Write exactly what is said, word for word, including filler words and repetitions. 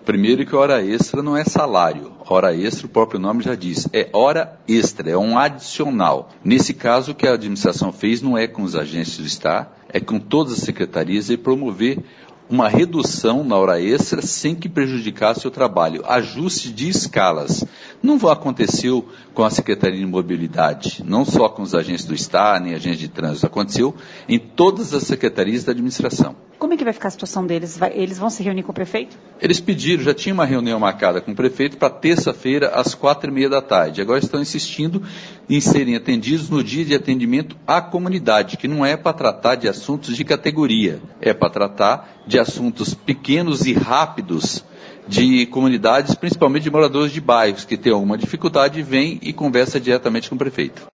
Primeiro que hora extra não é salário. Hora extra, o próprio nome já diz, é hora extra, é um adicional. Nesse caso, o que a administração fez não é com os agentes do Estado, é com todas as secretarias e promover uma redução na hora extra sem que prejudicasse o trabalho. Ajuste de escalas. Não aconteceu com a Secretaria de Mobilidade, não só com os agentes do Estado, nem agentes de trânsito. Aconteceu em todas as secretarias da administração. Como é que vai ficar a situação deles? Vai, eles vão se reunir com o prefeito? Eles pediram, já tinha uma reunião marcada com o prefeito para terça-feira, às quatro e meia da tarde. Agora estão insistindo em serem atendidos no dia de atendimento à comunidade, que não é para tratar de assuntos de categoria, é para tratar de assuntos pequenos e rápidos de comunidades, principalmente de moradores de bairros, que têm alguma dificuldade, vêm e conversa diretamente com o prefeito.